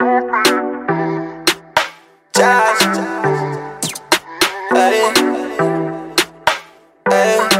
Charge. Hey. Hey.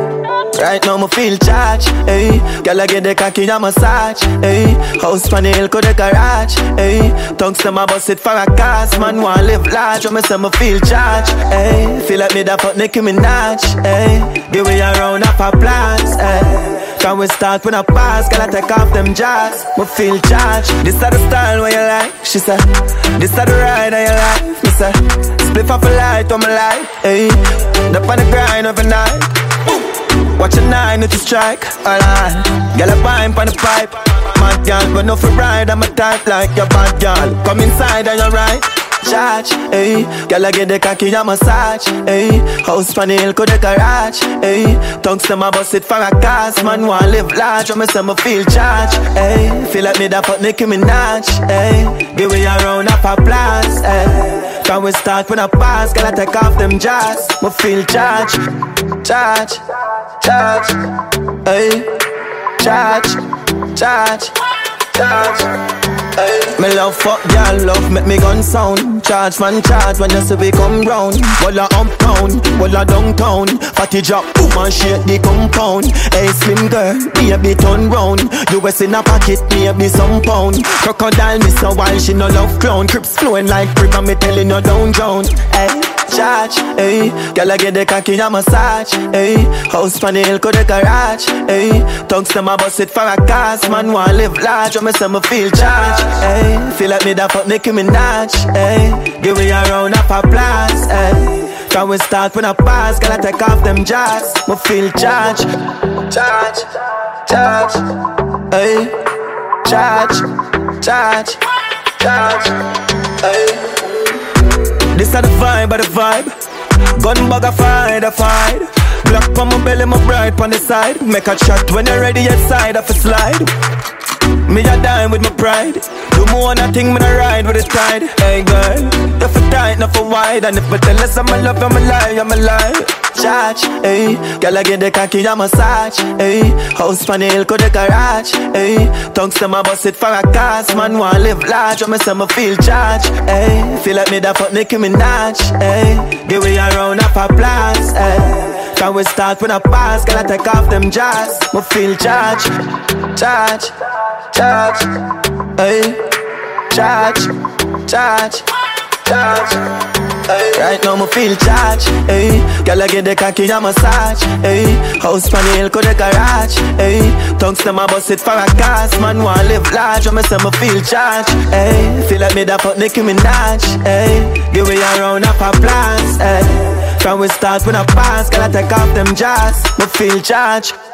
Right now, me feel charged, ayy. Girl, I get the cocky and massage, ayy. House on the hill, go the garage, ayy. Tongues to my bust it for a cast. Man, want live large, when me say me feel charged, ayy. Feel like me da fuck Nicki Minaj, ayy. Give me a round of applause, ayy. Can we start when I pass? Girl, I take off them jars. Me feel charged. This is the style where you like, she said. This is the ride of your life, me say. Split off a light on my life, ayy. Up on the grind overnight. Watch a 9 with the strike, alright. Girl, I pine on the pipe. Mad girl, but no for ride. I'm a type like your bad girl. Come inside and you're right. Charge, ayy. Girl, I get the cocky and massage, ayy. House on the hill, go the garage, ayy. Tongues to my bust it for a cast. Man, want live large, when me say me feel charged, ayy. Feel like me da fuck Nicki Minaj, ayy. Give me a round of applause, ayy. Can we start when I pass? Girl, I take off them jars. Me feel charged, charge, charge, ayy. Charge, charge, charge. Me love fuck y'all, love make me gun sound. Charge man charge when you see we come round. Walla uptown, walla downtown. Fatty drop, boom and shake the compound. Hey slim girl, baby turn round. US in a pocket, maybe some pound. Crocodile miss a while, she no love clown. Crips flowing like river, me telling her don't drown. Hey, charge, hey. Girl I get the cocky and massage, hey. House on the hill, go the garage, hey. Tongues to my bust it for a cast. Man want live large, when me say me feel charged, hey. Feel like me da fuck Nicki Minaj, hey. Give me a round of applause, hey. Can we start when I pass? Girl I take off them jars. Me feel charged, charge, charge, hey. Charge, charge, charge, hey. This is the vibe of the vibe. Gun bag a fight, a fight. Black on my belly, my bright on the side. Make a shot when you're ready outside of a slide. Me a dime with my pride. Do more than a thing, me a ride with the tide. Hey girl, you for tight, not for wide. And if I tell us I'm a love, I'm a lie, I'm a lie. Charge, hey. Girl I get the cocky and massage, hey. House on the hill, go the garage, hey. Tongues to my bust it for a cast. Man want live large, when me say me feel charged, hey. Feel like me da fuck Nicki Minaj, hey. Give me a round of applause, hey. Can we start when I pass? Girl I take off them jars. Me feel charged, charge, charge, hey. Charge, charge, charge, hey. Right now me feel charged, hey. Girl I get the cocky and massage, hey. House on the hill, go the garage, hey. Tongues to my bust it for a cast. Man want live large, when me say me feel charged, hey. Feel like me da fuck Nicki Minaj, hey. Give me a round of applause, hey. Can we start when I pass? Girl I take off them jars. Me feel charged.